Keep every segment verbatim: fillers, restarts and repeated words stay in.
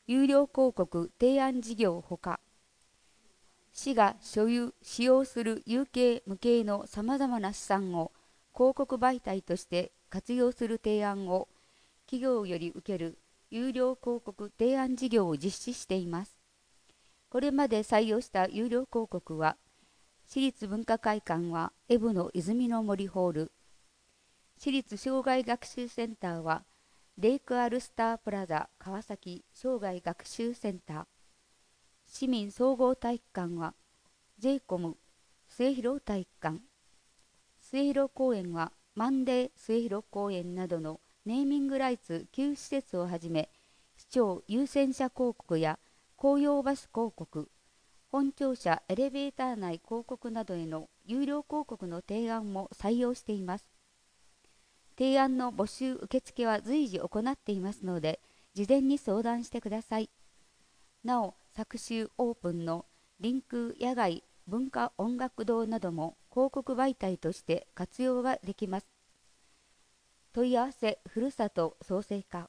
有料広告提案事業ほか、市が所有・使用する有形無形のさまざまな資産を広告媒体として活用する提案を企業より受ける有料広告提案事業を実施しています。これまで採用した有料広告は、市立文化会館はエブの泉の森ホール、市立障害学習センターはレイクアルスタープラザ川崎障害学習センター、市民総合体育館は ジェイコム 末広体育館、末広公園はマンデー末広公園などのネーミングライツきゅう施設をはじめ、市庁優先者広告や公用バス広告、本庁舎エレベーター内広告などへの有料広告の提案も採用しています。提案の募集受付は随時行っていますので、事前に相談してください。なお、昨週オープンのリンク野外文化音楽堂なども広告媒体として活用ができます。問い合わせふるさと創生課。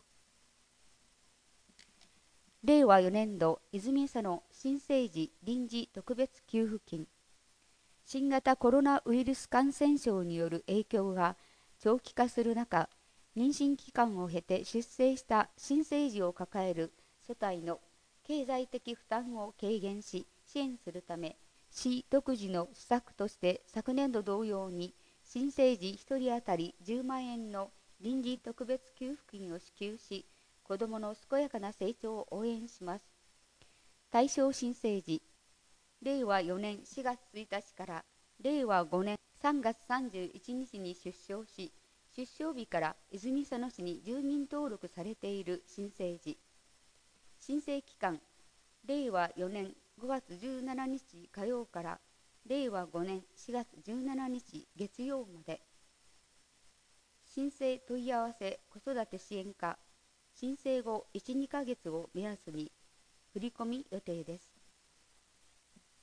れいわよねんど泉佐野新生児臨時特別給付金。新型コロナウイルス感染症による影響が長期化する中、妊娠期間を経て出生した新生児を抱える世帯の経済的負担を軽減し支援するため、市独自の施策として昨年度同様に新生児ひとり当たりじゅうまんえんの臨時特別給付金を支給し、子どもの健やかな成長を応援します。対象新生児、れいわよねんしがつついたちかられいわごねんさんがつさんじゅういちにちに出生し、出生日から泉佐野市に住民登録されている新生児。申請期間、れいわよねんごがつじゅうしちにち火曜かられいわごねんしがつじゅうしちにち月曜まで。申請問い合わせ子育て支援課、申請後いち、にかげつを目安に振り込み予定です。